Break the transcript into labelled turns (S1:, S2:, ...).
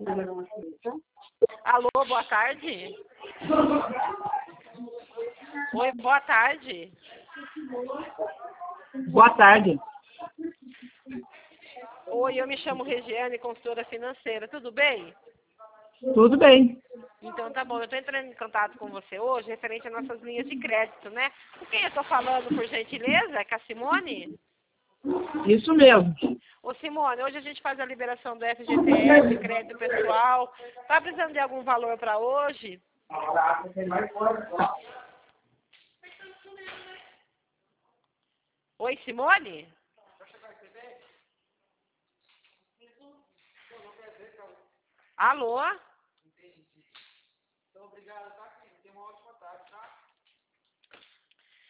S1: Alô, boa tarde. Oi, boa tarde.
S2: Boa tarde.
S1: Oi, eu me chamo Regiane, consultora financeira. Tudo bem?
S2: Tudo bem.
S1: Então tá bom, eu estou entrando em contato com você hoje referente às nossas linhas de crédito, né? Com quem eu estou falando, por gentileza? É com a Simone?
S2: Isso mesmo.
S1: Ô Simone, hoje a gente faz a liberação do FGTS, crédito pessoal. Tá precisando de algum valor para hoje? Oi, Simone? Alô?